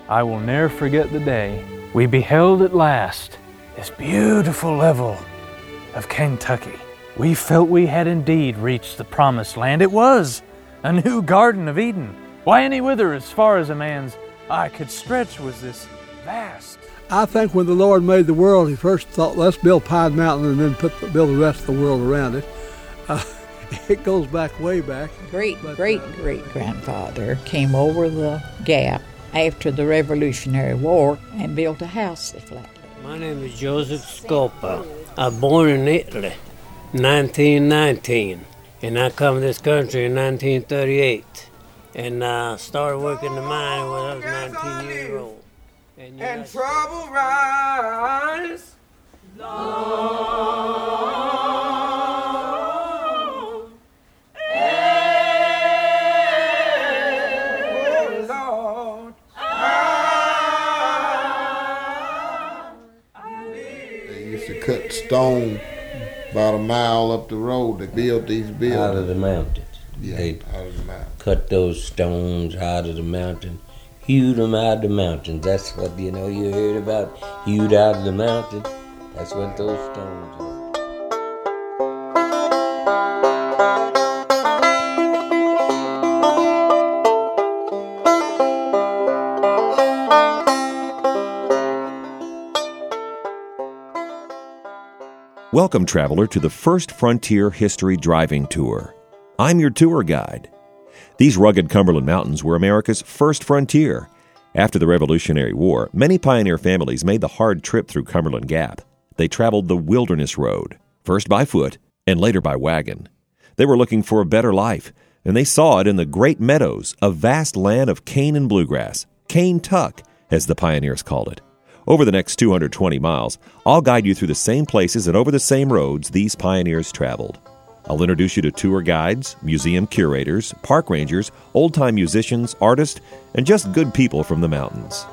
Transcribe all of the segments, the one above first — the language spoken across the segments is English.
I will ne'er forget the day we beheld at last this beautiful level of Kentucky. We felt we had indeed reached the promised land. It was a new Garden of Eden. Why, any whither as far as a man's eye could stretch was this vast. I think when the Lord made the world, He first thought, let's build Pine Mountain and then build the rest of the world around it. It goes back, way back. Great-great-great-grandfather came over the Gap after the Revolutionary War and built a house at Flat Lake. My name is Joseph Scopa. I was born in Italy, 1919, and I come to this country in 1938. And I started working the mine when I was 19 years old. And trouble rise, Lord, Lord, They used to cut stone about a mile up the road to build these buildings. Out of the mountains. Yeah, They out of the mountain. cut those stones out of the mountain, hewed them out of the mountains. That's what, you heard about, hewed out of the mountain. That's what those stones are. Welcome, traveler, to the First Frontier History Driving Tour. I'm your tour guide. These rugged Cumberland Mountains were America's first frontier. After the Revolutionary War, many pioneer families made the hard trip through Cumberland Gap. They traveled the Wilderness Road, first by foot and later by wagon. They were looking for a better life, and they saw it in the Great Meadows, a vast land of cane and bluegrass, Cane Tuck, as the pioneers called it. Over the next 220 miles, I'll guide you through the same places and over the same roads these pioneers traveled. I'll introduce you to tour guides, museum curators, park rangers, old-time musicians, artists, and just good people from the mountains.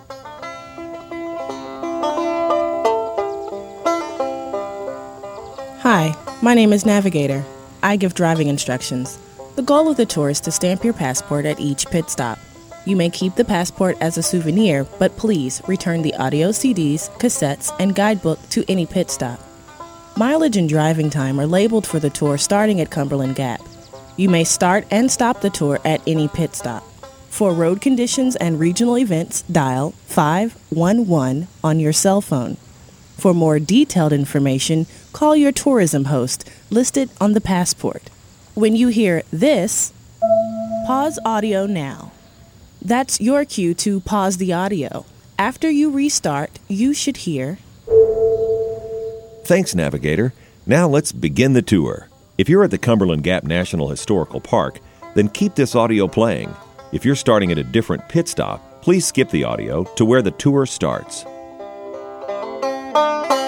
Hi, my name is Navigator. I give driving instructions. The goal of the tour is to stamp your passport at each pit stop. You may keep the passport as a souvenir, but please return the audio CDs, cassettes, and guidebook to any pit stop. Mileage and driving time are labeled for the tour starting at Cumberland Gap. You may start and stop the tour at any pit stop. For road conditions and regional events, dial 511 on your cell phone. For more detailed information, call your tourism host listed on the passport. When you hear this, pause audio now. That's your cue to pause the audio. After you restart, you should hear... Thanks, Navigator. Now let's begin the tour. If you're at the Cumberland Gap National Historical Park, then keep this audio playing. If you're starting at a different pit stop, please skip the audio to where the tour starts.